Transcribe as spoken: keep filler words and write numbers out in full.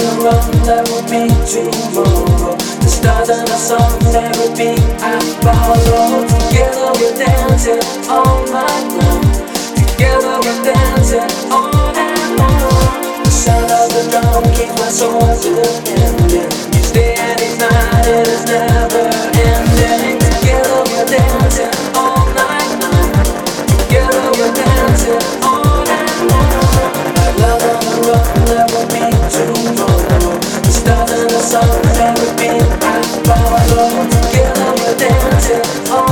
the run, there will be tomorrow. The stars and the sun, there will be I follow. Together we're dancing all night long. Together we're dancing on and on. The sound of the drum keeps my soul ending. Each day and each night it is never ending. Together we're dancing all night long. Together we're dancing on and on. Like love on the run, there will be tomorrow. The stars and the sun, there will be I follow. Together we're dancing on